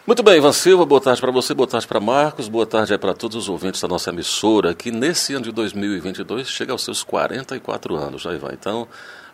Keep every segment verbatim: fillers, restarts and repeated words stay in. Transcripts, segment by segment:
Muito bem, Ivan Silva, boa tarde para você, boa tarde para Marcos, boa tarde aí para todos os ouvintes da nossa emissora, que nesse ano de dois mil e vinte e dois chega aos seus quarenta e quatro anos, já, Ivan. Então,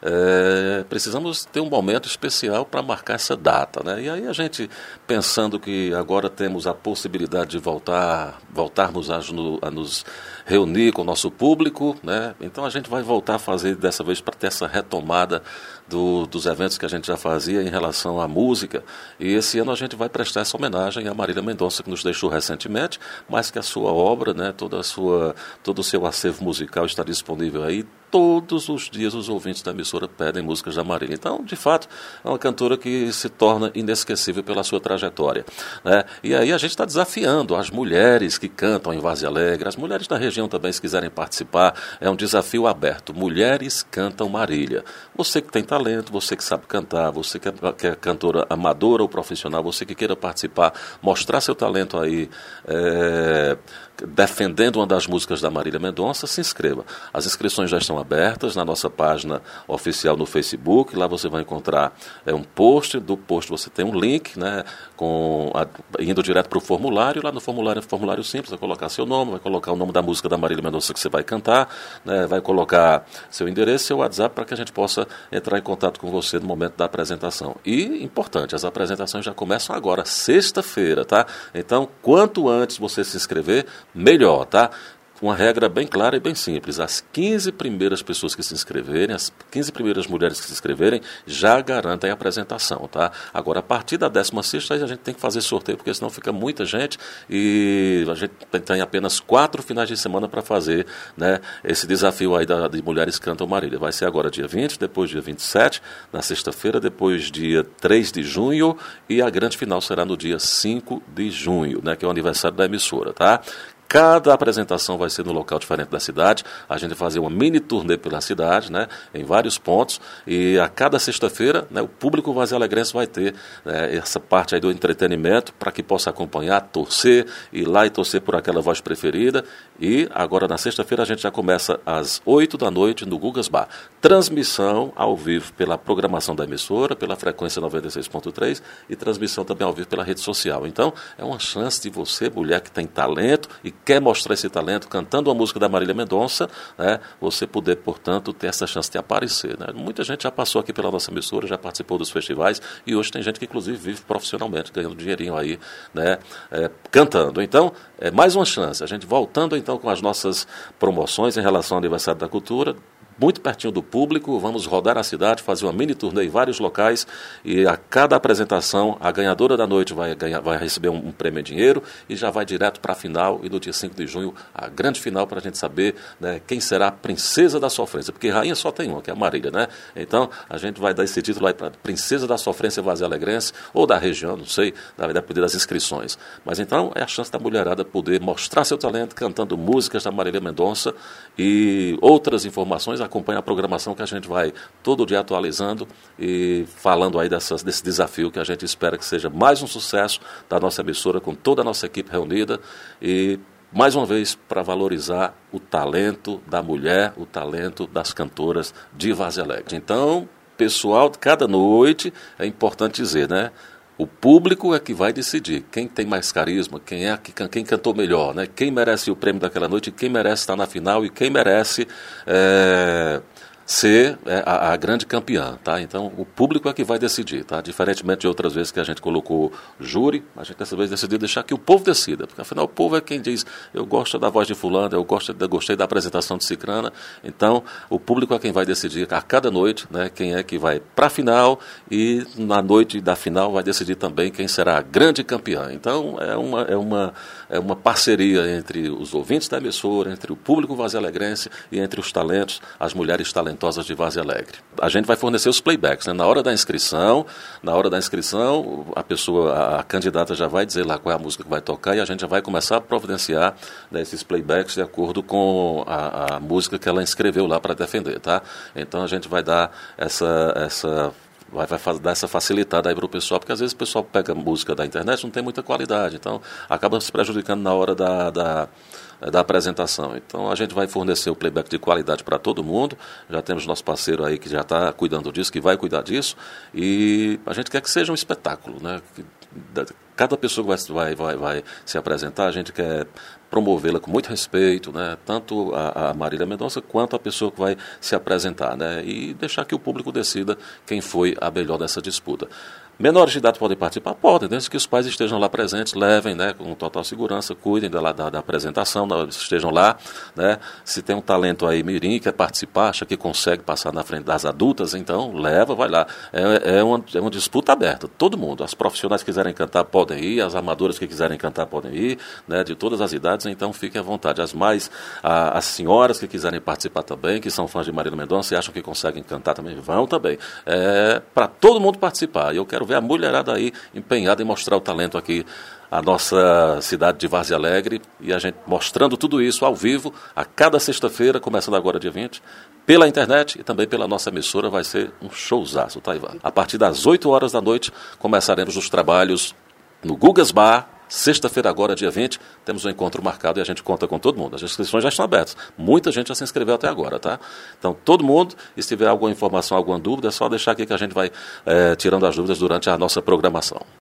é, precisamos ter um momento especial para marcar essa data, né? E aí a gente, pensando que agora temos a possibilidade de voltar, voltarmos a, a nos reunir com o nosso público, né? Então a gente vai voltar a fazer dessa vez para ter essa retomada do, dos eventos que a gente já fazia em relação à música. E esse ano a gente vai prestar essa homenagem à Marília Mendonça, que nos deixou recentemente, mas que a sua obra, né, toda a sua, todo o seu acervo musical está disponível aí. Todos os dias os ouvintes da emissora pedem músicas da Marília. Então, de fato, é uma cantora que se torna inesquecível pela sua trajetória, né? E aí a gente está desafiando as mulheres que cantam em Várzea Alegre, as mulheres da região também, se quiserem participar, é um desafio aberto. Mulheres cantam Marília. Você que tem talento, você que sabe cantar, você que é, que é cantora amadora ou profissional, você que queira participar, mostrar seu talento aí, é, defendendo uma das músicas da Marília Mendonça, se inscreva. As inscrições já estão abertas na nossa página oficial no Facebook. Lá você vai encontrar é, um post. Do post você tem um link, né, com a, indo direto para o formulário. Lá no formulário é um formulário simples, vai colocar seu nome, vai colocar o nome da música da Marília Mendonça que você vai cantar, né, vai colocar seu endereço, seu WhatsApp, para que a gente possa entrar em contato com você no momento da apresentação. E, importante, as apresentações já começam agora, sexta-feira, tá? Então, quanto antes você se inscrever, melhor, tá? Uma regra bem clara e bem simples. As quinze primeiras pessoas que se inscreverem, as quinze primeiras mulheres que se inscreverem, já garantem a apresentação, tá? Agora, a partir da décima sexta, a gente tem que fazer sorteio, porque senão fica muita gente e a gente tem apenas quatro finais de semana para fazer, né, esse desafio aí da, de Mulheres Cantam Marília. Vai ser agora dia vinte, depois dia vinte e sete, na sexta-feira, depois dia três de junho e a grande final será no dia cinco de junho, né, que é o aniversário da emissora, tá? Cada apresentação vai ser no local diferente da cidade. A gente vai fazer uma mini turnê pela cidade, né, em vários pontos. E a cada sexta-feira, né, o público vazialegrense vai ter, né, essa parte aí do entretenimento para que possa acompanhar, torcer, ir lá e torcer por aquela voz preferida. E agora na sexta-feira a gente já começa às oito da noite no Gugas Bar. Transmissão ao vivo pela programação da emissora, pela frequência noventa e seis ponto três e transmissão também ao vivo pela rede social. Então é uma chance de você, mulher que tem talento e quer mostrar esse talento cantando a música da Marília Mendonça, né, você poder, portanto, ter essa chance de aparecer, né? Muita gente já passou aqui pela nossa emissora, já participou dos festivais e hoje tem gente que, inclusive, vive profissionalmente, ganhando dinheirinho aí, né, é, cantando. Então, é mais uma chance. A gente voltando, então, com as nossas promoções em relação ao Aniversário da Cultura, muito pertinho do público, vamos rodar a cidade, fazer uma mini turnê em vários locais e a cada apresentação, a ganhadora da noite vai, ganhar, vai receber um, um prêmio em dinheiro e já vai direto para a final e no dia cinco de junho, a grande final para a gente saber, né, quem será a princesa da sofrência, porque rainha só tem uma, que é a Marília, né? Então, a gente vai dar esse título aí para princesa da sofrência vazialegrense ou da região, não sei, vai depender das inscrições. Mas então, é a chance da mulherada poder mostrar seu talento cantando músicas da Marília Mendonça e outras informações. Acompanhe a programação que a gente vai todo dia atualizando e falando aí dessas, desse desafio que a gente espera que seja mais um sucesso da nossa emissora com toda a nossa equipe reunida e, mais uma vez, para valorizar o talento da mulher, o talento das cantoras de Várzea Alegre. Então, pessoal, cada noite é importante dizer, né? O público é que vai decidir quem tem mais carisma, quem é quem cantou melhor, né? Quem merece o prêmio daquela noite, quem merece estar na final e quem merece é, ser é, a, a grande campeã, tá? Então, o público é que vai decidir, tá? Diferentemente de outras vezes que a gente colocou júri, a gente dessa vez decidiu deixar que o povo decida, porque afinal o povo é quem diz, eu gosto da voz de fulano, eu gosto, eu gostei da apresentação de cicrana. Então, o público é quem vai decidir a cada noite, né, quem é que vai para a final e na noite da final vai decidir também quem será a grande campeã. Então, é uma, é uma, é uma parceria entre os ouvintes da emissora, entre o público vazialegrense e entre os talentos, as mulheres talentosas de Várzea Alegre. A gente vai fornecer os playbacks, né? Na hora da inscrição, na hora da inscrição, a pessoa, a, a candidata já vai dizer lá qual é a música que vai tocar e a gente já vai começar a providenciar, né, esses playbacks de acordo com a, a música que ela inscreveu lá para defender, tá? Então a gente vai dar essa, essa vai, vai dar essa facilitada aí para o pessoal, porque às vezes o pessoal pega música da internet, não tem muita qualidade, então acaba se prejudicando na hora da, da da apresentação. Então a gente vai fornecer o playback de qualidade para todo mundo, já temos nosso parceiro aí que já está cuidando disso, que vai cuidar disso, e a gente quer que seja um espetáculo, né? Que, Cada pessoa que vai, vai, vai, vai se apresentar, a gente quer promovê-la com muito respeito, né? Tanto a, a Marília Mendonça quanto a pessoa que vai se apresentar, né? E deixar que o público decida quem foi a melhor dessa disputa. Menores de idade podem participar? Podem, desde que os pais estejam lá presentes, levem, né, com total segurança, cuidem da, da, da apresentação, da, estejam lá, né? Se tem um talento aí mirim, quer participar, acha que consegue passar na frente das adultas, então leva, vai lá. É, é, uma, é uma disputa aberta, todo mundo. As profissionais que quiserem cantar podem ir, as amadoras que quiserem cantar podem ir, né, de todas as idades, então fiquem à vontade. As mais, a, as senhoras que quiserem participar também, que são fãs de Marília Mendonça e acham que conseguem cantar também, vão também. É para todo mundo participar. E eu quero ver a mulherada aí empenhada em mostrar o talento aqui, a nossa cidade de Várzea Alegre, e a gente mostrando tudo isso ao vivo, a cada sexta-feira, começando agora dia vinte, pela internet e também pela nossa emissora. Vai ser um showzaço, tá, Ivan? A partir das oito horas da noite, começaremos os trabalhos no Gugas Bar. Sexta-feira agora, dia vinte, temos um encontro marcado e a gente conta com todo mundo. As inscrições já estão abertas. Muita gente já se inscreveu até agora, tá? Então, todo mundo, e se tiver alguma informação, alguma dúvida, é só deixar aqui que a gente vai é, tirando as dúvidas durante a nossa programação.